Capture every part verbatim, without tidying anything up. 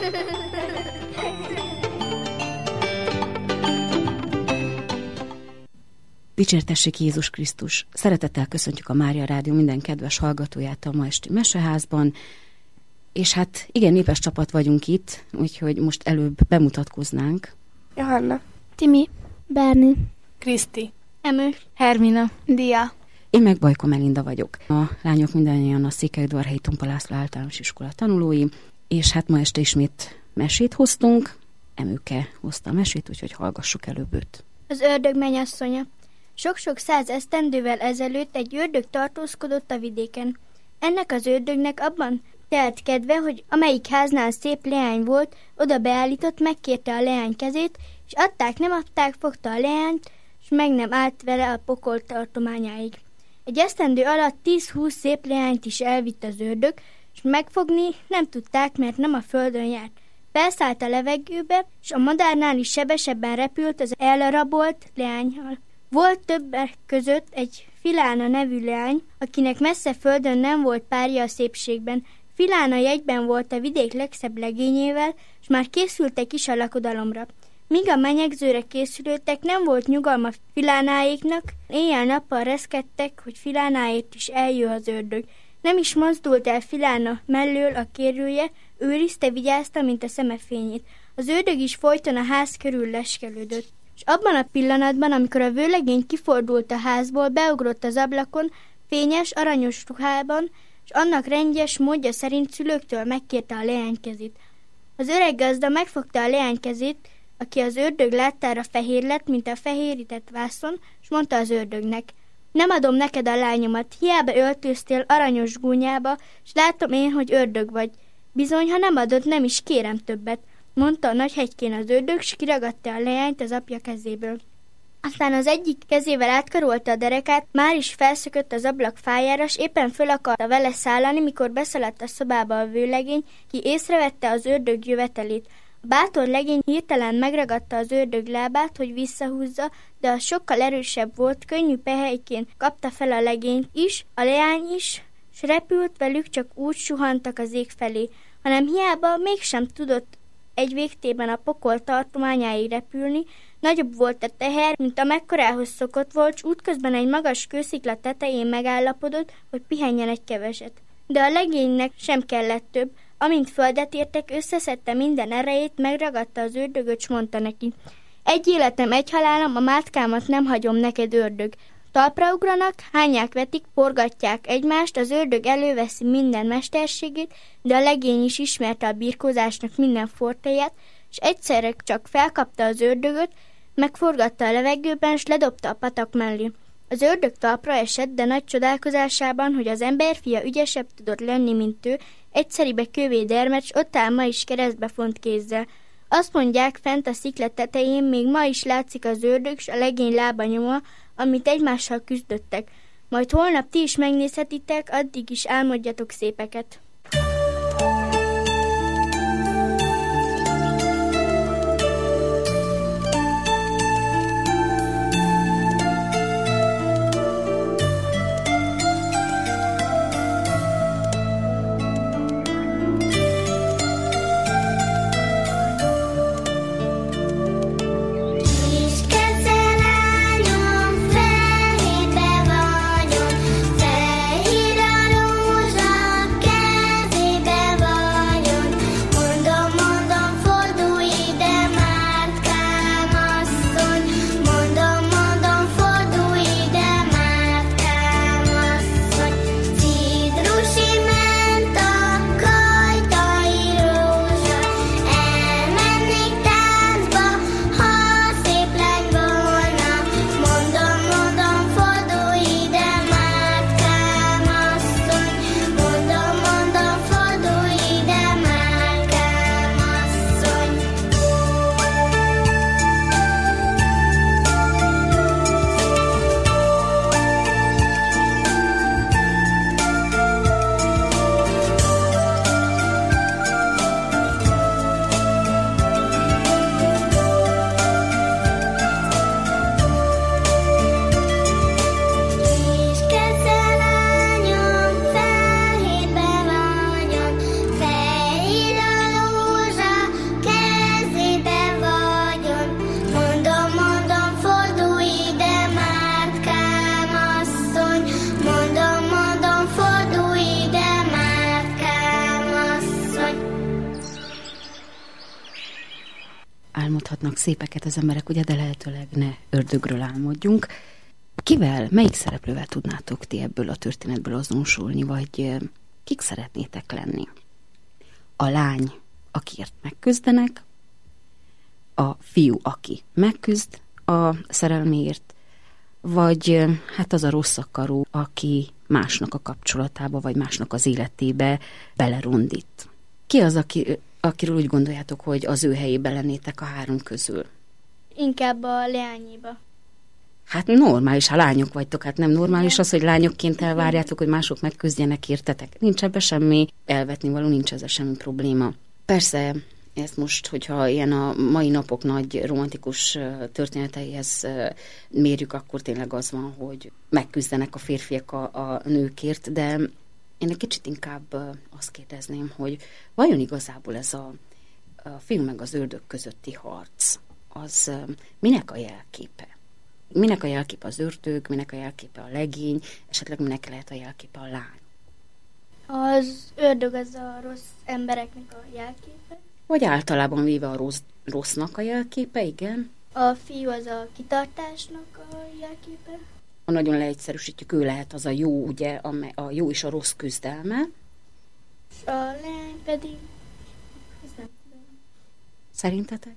Dicsértessék Jézus Krisztus! Szeretettel köszöntjük a Mária Rádió minden kedves hallgatóját a ma esti meseházban, és hát igen, népes csapat vagyunk itt, úgyhogy most előbb bemutatkoznánk. Johanna, Timi, Berni, Kriszti, Emő, Hermina, Dia. Én meg Bajko Melinda vagyok. A lányok mindannyian a Székelyudvarhelyi Tompa László Általános Iskola tanulói, és hát ma este ismét mesét hoztunk. Emőke hozta a mesét, úgyhogy hallgassuk előbb őt. Az ördög mennyasszonya. Sok-sok száz esztendővel ezelőtt egy ördög tartózkodott a vidéken. Ennek az ördögnek abban telt kedve, hogy amelyik háznál szép leány volt, oda beállított, megkérte a leány kezét, és adták, nem adták, fogta a leányt, és meg nem állt vele a pokol tartományáig. Egy esztendő alatt tíz-húsz szép leányt is elvitt az ördög, és megfogni nem tudták, mert nem a földön járt. Felszállt a levegőbe, és a madárnál is sebesebben repült az elrabolt leányhal. Volt többek között egy Filána nevű leány, akinek messze földön nem volt párja a szépségben. Filána jegyben volt a vidék legszebb legényével, és már készültek is a lakodalomra. Míg a menyegzőre készülődtek, nem volt nyugalma Filánáéknak, éjjel-nappal reszkedtek, hogy Filánáért is eljön az ördög. Nem is mozdult el Filána mellől a kérője, őrizte, vigyázta, mint a szemefényét. Az ördög is folyton a ház körül leskelődött. És abban a pillanatban, amikor a vőlegény kifordult a házból, beugrott az ablakon, fényes, aranyos ruhában, és annak rendjes módja szerint szülőktől megkérte a leány kezét. Az öreg gazda megfogta a leány kezét, aki az ördög láttára fehér lett, mint a fehérített vászon, és mondta az ördögnek: nem adom neked a lányomat, hiába öltöztél aranyos gúnyába, és látom én, hogy ördög vagy. Bizony, ha nem adod, nem is kérem többet, mondta a nagy hegykén az ördög, s kiragadta a leányt az apja kezéből. Aztán az egyik kezével átkarolta a derekát, már is felszökött az ablak fájára, s éppen föl akarta vele szállani, mikor beszaladt a szobába a vőlegény, ki észrevette az ördög jövetelét. A bátor legény hirtelen megragadta az ördög lábát, hogy visszahúzza, de az sokkal erősebb volt, könnyű pehelykén kapta fel a legényt is, a leány is, s repült velük, csak úgy suhantak az ég felé, hanem hiába mégsem tudott egy végtében a pokol tartományáig repülni, nagyobb volt a teher, mint amekkorához szokott volt, s útközben egy magas kőszikla tetején megállapodott, hogy pihenjen egy keveset. De a legénynek sem kellett több, amint földet értek, összeszedte minden erejét, megragadta az ördögöt, s mondta neki: egy életem, egy halálom, a mátkámat nem hagyom neked, ördög. Talpra ugranak, hányák vetik, porgatják egymást, az ördög előveszi minden mesterségét, de a legény is ismerte a birkózásnak minden fortéját, és egyszerre csak felkapta az ördögöt, megforgatta a levegőben, s ledobta a patak mellé. Az ördög talpra esett, de nagy csodálkozásában, hogy az emberfia ügyesebb tudott lenni, mint ő, egyszeribe kövé dermed, s ott áll ma is keresztbe font kézzel. Azt mondják, fent a szikla tetején még ma is látszik az ördög, s a legény lába nyoma, amit egymással küzdöttek. Majd holnap ti is megnézhetitek, addig is álmodjatok szépeket. Fehér a rózsa, álmodhatnak szépeket az emberek, ugye, de lehetőleg ne ördögről álmodjunk. Kivel, melyik szereplővel tudnátok ti ebből a történetből azonosulni, vagy kik szeretnétek lenni? A lány, akiért megküzdenek, a fiú, aki megküzd a szerelméért, vagy hát az a rossz akaró, aki másnak a kapcsolatába, vagy másnak az életébe belerondít. Ki az, aki, akiről úgy gondoljátok, hogy az ő helyébe lennétek a három közül? Inkább a leányéba. Hát normális, ha lányok vagytok, hát nem normális az, hogy lányokként elvárjátok, hogy mások megküzdjenek, értetek. Nincs ebbe semmi elvetnivaló, nincs ezzel semmi probléma. Persze, ezt most, hogyha ilyen a mai napok nagy romantikus történeteihez mérjük, akkor tényleg az van, hogy megküzdenek a férfiak a, a nőkért, de én egy kicsit inkább azt kérdezném, hogy vajon igazából ez a, a fiú meg az ördög közötti harc, az minek a jelképe? Minek a jelképe az ördög, minek a jelképe a legény, esetleg minek lehet a jelképe a lány? Az ördög az a rossz embereknek a jelképe. Vagy általában véve a rossz, rossznak a jelképe, igen. A fiú az a kitartásnak a jelképe. Ha nagyon leegyszerűsítjük, ő lehet az a jó, ugye, a jó és a rossz küzdelme. A lány pedig... Ez nem tudom. Szerintetek?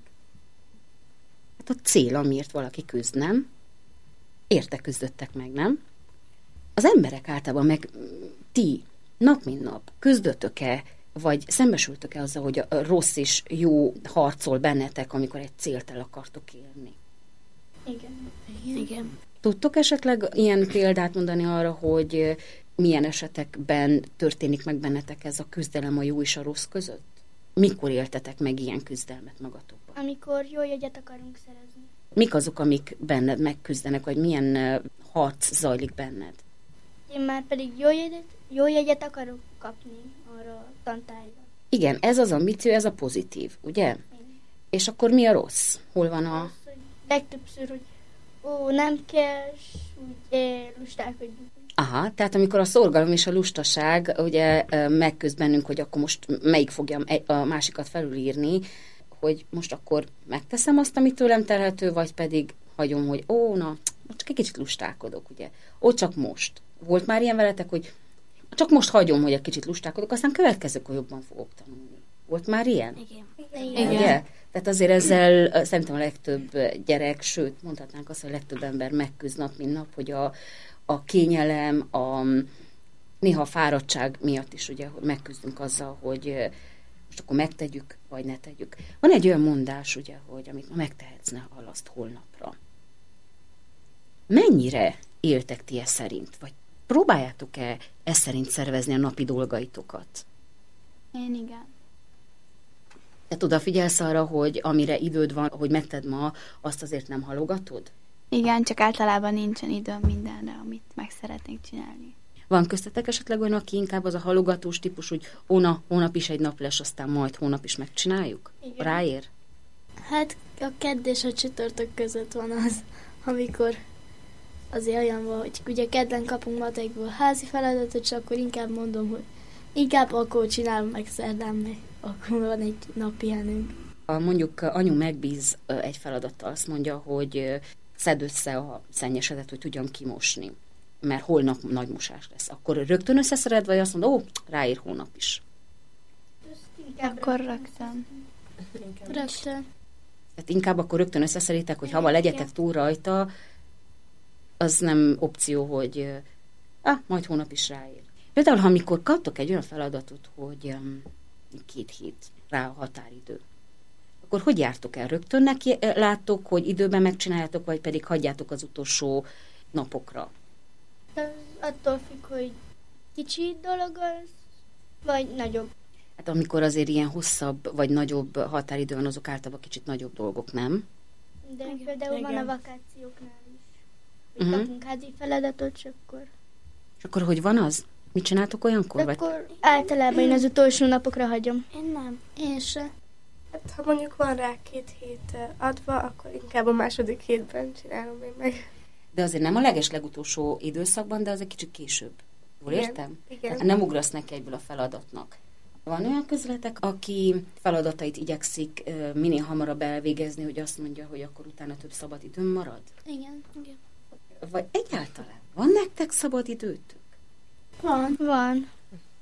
Hát a cél, amiért valaki küzd, nem? Érte küzdöttek meg, nem? Az emberek általában meg ti nap mint nap küzdötök-e, vagy szembesültök-e azzal, hogy a rossz és jó harcol bennetek, amikor egy célt el akartok élni? Igen. Igen. Igen. Tudtok esetleg ilyen példát mondani arra, hogy milyen esetekben történik meg bennetek ez a küzdelem a jó és a rossz között? Mikor éltetek meg ilyen küzdelmet magatokban? Amikor jó jegyet akarunk szerezni. Mik azok, amik benned megküzdenek, vagy milyen uh, harc zajlik benned? Én már pedig jó jegyet, jó jegyet akarok kapni arra a tantárgyra. Igen, ez az ambíció, ez a pozitív, ugye? Igen. És akkor mi a rossz? Hol van a... Az, hogy legtöbbször, hogy ó, nem kell, úgy eh, lustálkodjunk. Aha, tehát amikor a szorgalom és a lustaság ugye megküzd bennünk, hogy akkor most melyik fogja a másikat felülírni, hogy most akkor megteszem azt, amit tőlem telhető, vagy pedig hagyom, hogy ó, na, csak egy kicsit lustálkodok, ugye. Ó, csak most. Volt már ilyen veletek, hogy csak most hagyom, hogy egy kicsit lustálkodok, aztán következőkor jobban fogok tanulni. Volt már ilyen? Igen. Igen. Ugye? Tehát azért ezzel szerintem a legtöbb gyerek, sőt, mondhatnánk azt, hogy a legtöbb ember megküzd nap, mint nap, hogy a, a kényelem, a néha a fáradtság miatt is ugye megküzdünk azzal, hogy most akkor megtegyük, vagy ne tegyük. Van egy olyan mondás, ugye, hogy amit ma megtehetsz, ne halaszd holnapra. Mennyire éltek ti ezt szerint? Vagy próbáljátok-e ezt szerint szervezni a napi dolgaitokat? Én igen. Te odafigyelsz arra, hogy amire időd van, hogy megted ma, azt azért nem halogatod? Igen, csak általában nincsen időm mindenre, amit meg szeretnék csinálni. Van köztetek esetleg olyan, aki inkább az a halogatós típus, hogy hóna, hónap is egy nap lesz, aztán majd hónap is megcsináljuk? Igen. Ráér? Hát a kedd és a csütörtök között van az, amikor azért olyan van, hogy ugye kedden kapunk matekból házi feladatot, és akkor inkább mondom, hogy inkább akkor csinálom meg szerdán, meg akkor van egy nap pihenünk. Mondjuk anyu megbíz egy feladattal, azt mondja, hogy szedd össze a szennyesedet, hogy tudjam kimosni, mert holnap nagy mosás lesz. Akkor rögtön összeszed, vagy azt mondod, ó, ráér hónap is. Akkor rögtön. Rögtön. Tehát inkább akkor rögtön összeszeditek, hogy ha legyetek túl rajta, az nem opció, hogy ah, majd hónap is ráér. Például, ha amikor kaptok egy olyan feladatot, hogy um, két hét rá a határidő, akkor hogy jártok el? Rögtön neki láttok, hogy időben megcsináljátok, vagy pedig hagyjátok az utolsó napokra? Az attól függ, hogy kicsi dolog az, vagy nagyobb. Hát amikor azért ilyen hosszabb, vagy nagyobb határidő van, azok általában kicsit nagyobb dolgok, nem? De Igen. például Igen. van a vakációknál is. Hogy Mhm. kapunk házi feladatot, és akkor... És akkor hogy van az? Mit csináltok olyankor? De Vagy? akkor általában én az utolsó napokra hagyom. Én nem. Én se. Hát, ha mondjuk van rá két hét adva, akkor inkább a második hétben csinálom én meg. De azért nem a leges legutolsó időszakban, de az egy kicsit később. Jól Igen, értem? igen. Tehát nem ugrasz neki egyből a feladatnak. Van olyan közületek, aki feladatait igyekszik minél hamarabb elvégezni, hogy azt mondja, hogy akkor utána több szabad időm marad? Igen, igen. Vagy egyáltalán van nektek szabad időtök? Van. Van.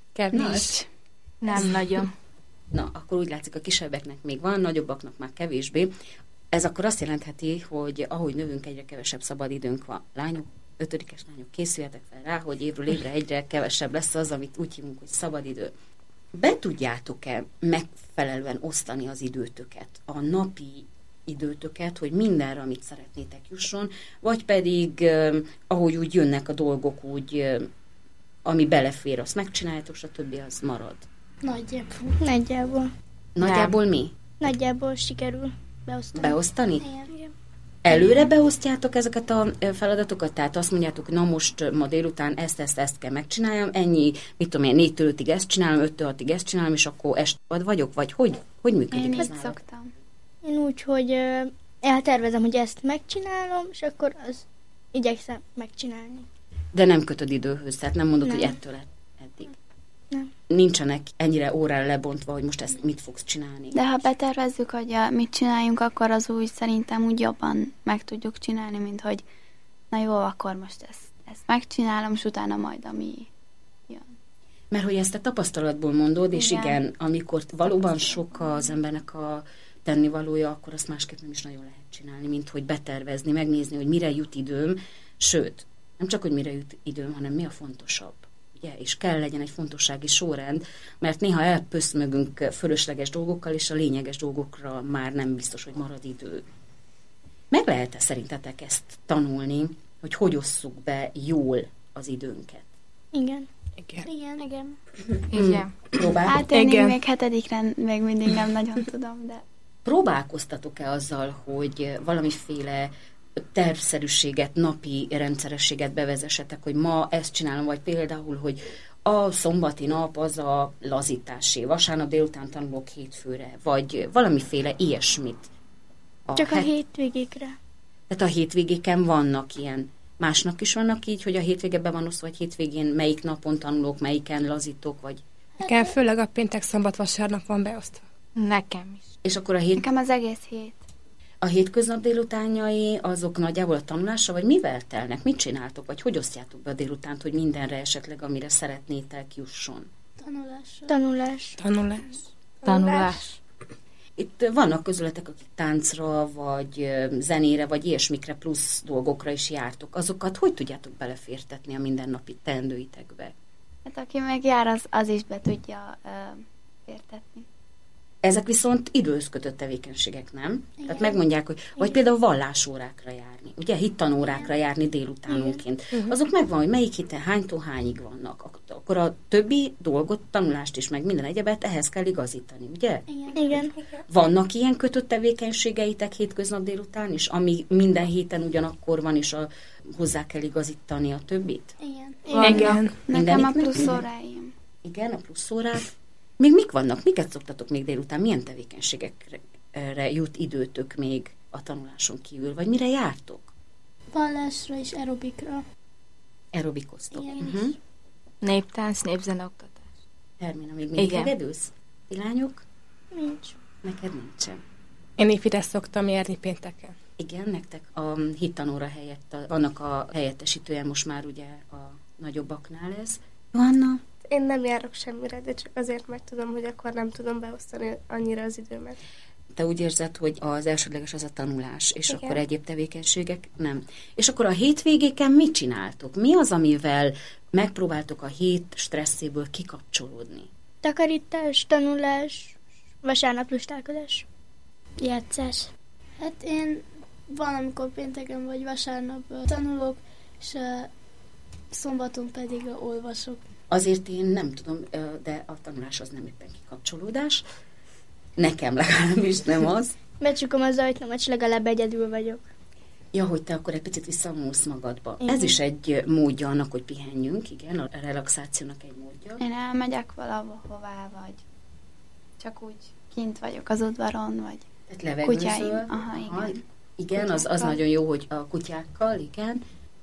Kevés. Nem nagyon. Na, akkor úgy látszik, a kisebbeknek még van, nagyobbaknak már kevésbé. Ez akkor azt jelentheti, hogy ahogy növünk, egyre kevesebb szabad időnk van. Lányok, ötödikes lányok, készüljetek fel rá, hogy évről évre egyre kevesebb lesz az, amit úgy hívunk, hogy szabad idő. Be tudjátok-e megfelelően osztani az időtöket, a napi időtöket, hogy mindenre, amit szeretnétek jusson, vagy pedig, eh, ahogy úgy jönnek a dolgok, úgy, eh, ami belefér, azt megcsináljátok, és a többi az marad? Nagyjából. Nagyjából. Nagyjából mi? Nagyjából sikerül beosztani. Beosztani? Igen. Igen. Előre beosztjátok ezeket a feladatokat? Tehát azt mondjátok, hogy na most ma délután ezt, ezt, ezt kell megcsináljam, ennyi, mit tudom én, négytől ötig ezt csinálom, öttől hatig ezt csinálom, és akkor este vagyok? Vagy hogy, hogy működik Én ez így nálad? szoktam. Én úgy, hogy ö, eltervezem, hogy ezt megcsinálom, és akkor az igyekszem megcsinálni. De nem kötöd időhöz, tehát nem mondod, Nem. hogy ettől eddig. Nem. Nincsenek ennyire órára lebontva, hogy most ezt mit fogsz csinálni. De ha betervezzük, hogy a, mit csináljunk, akkor az úgy szerintem úgy jobban meg tudjuk csinálni, mint hogy na jó, akkor most ezt, ezt megcsinálom, és utána majd ami jön. Mert hogy ezt a tapasztalatból mondod, és Igen. igen, amikor valóban sok az embernek a tennivalója, akkor azt másképp nem is nagyon lehet csinálni, mint hogy betervezni, megnézni, hogy mire jut időm, sőt, nem csak, hogy mire jut időm, hanem mi a fontosabb. Ugye? És kell legyen egy fontossági sorrend, mert néha elpöszmögünk fölösleges dolgokkal, és a lényeges dolgokra már nem biztos, hogy marad idő. Meg lehet-e szerintetek ezt tanulni, hogy hogy osszuk be jól az időnket? Igen. Igen. Igen. Igen. Igen. Próbál... Hát én Igen. még hetedikre még mindig nem nagyon tudom, de Próbálkoztatok-e azzal, hogy valamiféle tervszerűséget, napi rendszerességet bevezessetek, hogy ma ezt csinálom, vagy például, hogy a szombati nap az a lazításé, vasárnap délután tanulok hétfőre, vagy valamiféle ilyesmit. A Csak a het- hétvégékre. Tehát a hétvégéken vannak ilyen. Másnak is vannak így, hogy a hétvége be van osztva, vagy hétvégén melyik napon tanulok, melyiken lazítok, vagy... Nekem főleg a péntek, szombat, vasárnap van beosztva. nekem is. És akkor a, hét... Nekem az egész hét. a hétköznap délutánjai azok nagyjából a tanulásra, vagy mivel telnek? Mit csináltok, vagy hogy osztjátok be a délutánt, hogy mindenre esetleg, amire szeretnétek jusson? Tanulásra. Tanulás. Tanulás. Tanulás. Itt vannak közületek, akik táncra, vagy ö, zenére, vagy ilyesmikre plusz dolgokra is jártok. Azokat hogy tudjátok belefértetni a mindennapi teendőitekbe? Hát aki meg jár, az, az is be tudja ö, értetni. Ezek viszont időhöz kötött tevékenységek, nem? Igen. Tehát megmondják, hogy vagy például vallásórákra járni, ugye hittanórákra járni délutánonként. Azok megvan, hogy melyik héten hánytól hányig vannak. Ak- Akkor a többi dolgot, tanulást is, meg minden egyebet ehhez kell igazítani, ugye? Igen. Igen. Vannak ilyen kötött tevékenységeitek hétköznap délután is, ami minden héten ugyanakkor van, és a, hozzá kell igazítani a többit? Igen. Igen. Nekem a Mindeniknek plusz minden? óráim. Igen, a plusz órák. Még mik vannak? Miket szoktatok még délután? Milyen tevékenységekre jut időtök még a tanuláson kívül? Vagy mire jártok? Vallásra és aerobikra. Aerobikoztok. Igen. Uh-huh. Néptánc, népzeneoktatás. Termina, még mindig Igen. hegedülsz? Ti lányok? Nincs. Neked nincsen. Én épp ide szoktam járni pénteken. Igen, nektek a hittanóra helyett, a, vannak a helyettesítője most már ugye a nagyobbaknál ez. Johanna? Én nem járok semmire, de csak azért meg tudom, hogy akkor nem tudom beosztani annyira az időmet. Te úgy érzed, hogy az elsődleges az a tanulás, és Igen. akkor egyéb tevékenységek nem. És akkor a hétvégéken mit csináltok? Mi az, amivel megpróbáltok a hét stresszéből kikapcsolódni? Takarítás, tanulás, vasárnap lustálkodás. Játszás. Hát én valamikor pénteken vagy vasárnap ö, tanulok, és ö, szombaton pedig ö, olvasok. Azért én nem tudom, ö, de a tanulás az nem éppen kikapcsolódás. Nekem legalábbis nem az. Becsukom az ajtómat, és legalább egyedül vagyok. Ja, hogy te akkor egy picit visszavonulsz magadba. Igen. Ez is egy módja annak, hogy pihenjünk, igen, a relaxációnak egy módja. Én elmegyek valahová, vagy csak úgy kint vagyok az udvaron, vagy Tehát levegőzöl. kutyáim. Aha, igen. Igen, az, az Kutyákkal. nagyon jó, hogy a kutyákkal, igen.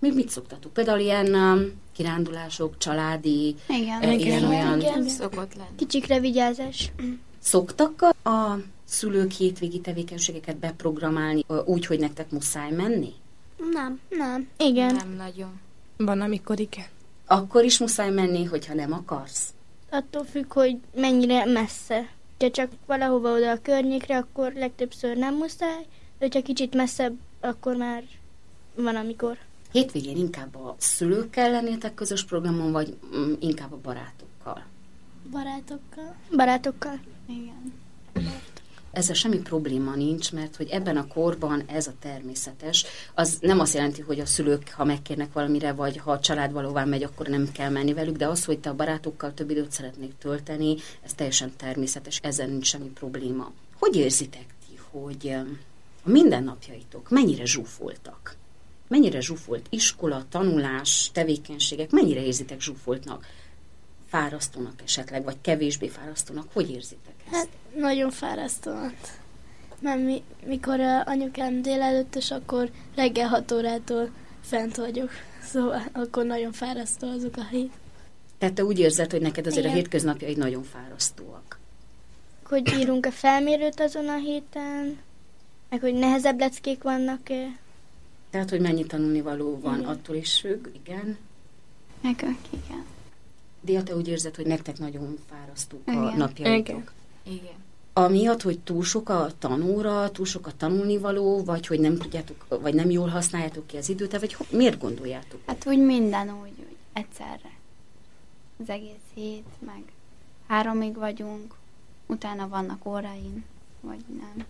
Még mit szoktatok? Például ilyen um, kirándulások, családi, Igen, e, igen, ilyen olyan... igen. Szokott lenni. Kicsikre vigyázás. Szoktak a, a szülők hétvégi tevékenységeket beprogramálni ö, úgy, hogy nektek muszáj menni? Nem. Nem. Igen. Nem nagyon. Van, amikor igen. Akkor is muszáj menni, hogyha nem akarsz. Attól függ, hogy mennyire messze. Ha csak valahova oda a környékre, akkor legtöbbször nem muszáj, de ha kicsit messzebb, akkor már van, amikor. Hétvégén inkább a szülőkkel lennétek közös programon, vagy mm, inkább a barátokkal? Barátokkal. Barátokkal. Igen. Ezzel semmi probléma nincs, mert hogy ebben a korban ez a természetes. Az nem azt jelenti, hogy a szülők, ha megkérnek valamire, vagy ha a család valóvá megy, akkor nem kell menni velük, de az, hogy te a barátokkal több időt szeretnék tölteni, ez teljesen természetes, ezzel nincs semmi probléma. Hogy érzitek ti, hogy em, a mindennapjaitok mennyire zsúfoltak? Mennyire zsúfolt iskola, tanulás, tevékenységek, mennyire érzitek zsúfoltnak? Fárasztónak esetleg, vagy kevésbé fárasztónak? Hogy érzitek ezt? Hát nagyon fárasztóan. Mert mi, mikor uh, anyukám délelőttös, akkor reggel hat órától fent vagyok. Szóval akkor nagyon fárasztó azok a hét. Tehát te úgy érzed, hogy neked azért Igen. a hétköznapjaid nagyon fárasztóak. Hogy írunk a felmérőt azon a héten, meg hogy nehezebb leckék vannak-e. Tehát, hogy mennyi tanulnivaló van, Igen. attól is függ, igen. Nekünk igen. Dia, te úgy érzed, hogy nektek nagyon fárasztók a Igen. napjaitok. Igen. Igen. Amiatt, hogy túl sok a tanóra, túl sok a tanulnivaló, vagy hogy nem tudjátok, vagy nem jól használjátok ki az időt, vagy ho- miért gondoljátok? Hát úgy minden úgy, úgy egyszerre. Az egész hét, meg háromig vagyunk, utána vannak óráim, vagy nem.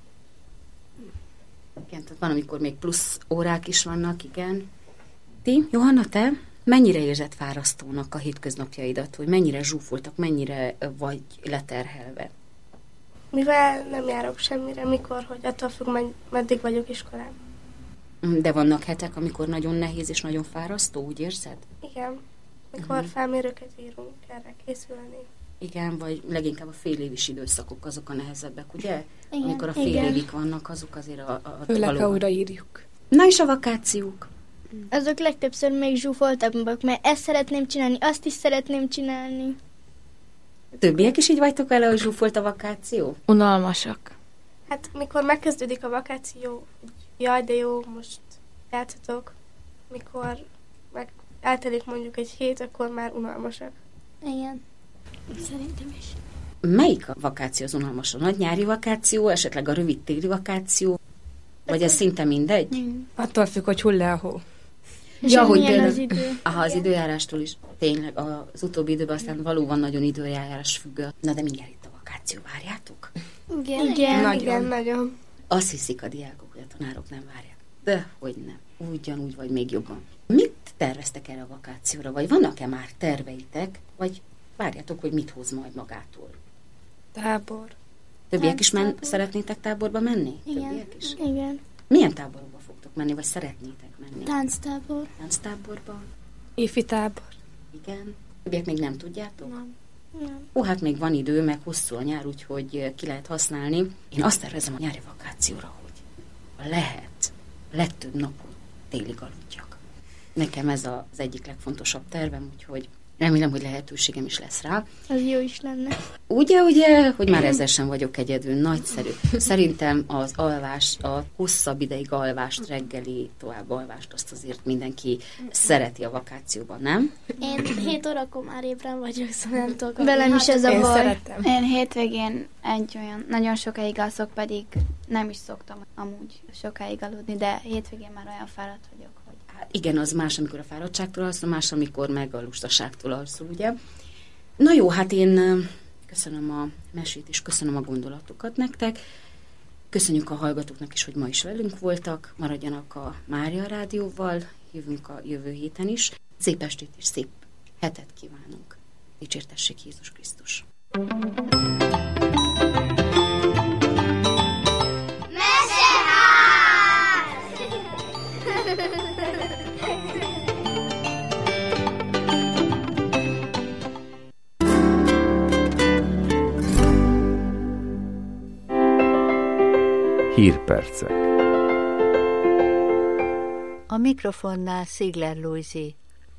Igen, tehát van, amikor még plusz órák is vannak, igen. Ti, Johanna, te mennyire érzed fárasztónak a hétköznapjaidat, hogy mennyire zsúfoltak, mennyire vagy leterhelve? Mivel nem járok semmire, mikor, hogy attól függ, med- meddig vagyok iskolán. De vannak hetek, amikor nagyon nehéz és nagyon fárasztó, úgy érzed? Igen. Mikor Mhm. felmérőket írunk, erre készülni. Igen, vagy leginkább a fél évis időszakok azok a nehezebbek, ugye? Igen. Amikor a fél Igen. évig vannak, azok azért a... a Főleg, ha valóban. újraírjuk. Na és a vakációk? Azok legtöbbször még zsúfoltabbak, mert ezt szeretném csinálni, azt is szeretném csinálni. Többiek is így vagytok vele, hogy zsúfolt a vakáció? Unalmasak. Hát mikor megkezdődik a vakáció, hogy jaj, de jó, most játszhatok. Mikor meg eltelik mondjuk egy hét, akkor már unalmasak. Igen. Szerintem is. Melyik a vakáció az unalmas? A nagy nyári vakáció, esetleg a rövid téli vakáció? Vagy ez szinte mindegy? Attól függ, hogy hull le a hó. És Ja, hogy hogy milyen például- az idő. Aha, az időjárástól is. Tényleg, az utóbbi időben aztán valóban nagyon időjárás függő. Na de mindjárt itt a vakáció, várjátok? Igen, Igen. Nagyon. igen, nagyon. Azt hiszik a diákok, hogy a tanárok nem várják. De hogy nem. Ugyanúgy, vagy még jobban. Mit terveztek erre a vakációra? Vagy vannak-e már terveitek? Vagy várjátok, hogy mit hoz majd magától? Tábor. Többiek is men- Tánctábor. szeretnétek táborba menni? Igen. Többiek is? Igen. Milyen táborokba fogtok menni, vagy szeretnétek menni? Tánctábor. Tánctáborba? Ifi tábor. Igen. Többiek még nem tudjátok? Nem. Nem. Ó, hát még van idő, meg hosszú a nyár, úgyhogy ki lehet használni. Én azt tervezem a nyári vakációra, hogy ha lehet, a legtöbb napot télig aludjak. Nekem ez az egyik legfontosabb tervem, úgyhogy remélem, hogy lehetőségem is lesz rá. Az jó is lenne. Ugye, ugye, hogy már ezzel sem vagyok egyedül, nagyszerű. Szerintem az alvás, a hosszabb ideig alvást, reggeli tovább alvást, azt azért mindenki szereti a vakációban, nem? Én hét órakor már ébren vagyok, szóval nem tudok. Velem is ez a Én baj. szeretem. Én hétvégén egy olyan, nagyon sokáig alszok, pedig nem is szoktam amúgy sokáig aludni, de hétvégén már olyan fáradt vagyok, hogy Hát igen, az más, amikor a fáradtságtól alszol, más, amikor meg a lustaságtól alszol, ugye? Na jó, hát én ö, köszönöm a mesét, és köszönöm a gondolatokat nektek. Köszönjük a hallgatóknak is, hogy ma is velünk voltak. Maradjanak a Mária Rádióval, jövünk a jövő héten is. Szép estét és szép hetet kívánunk. Dicsértessék Jézus Krisztus! Hírpercek. A mikrofonnál Szigler Lujzi.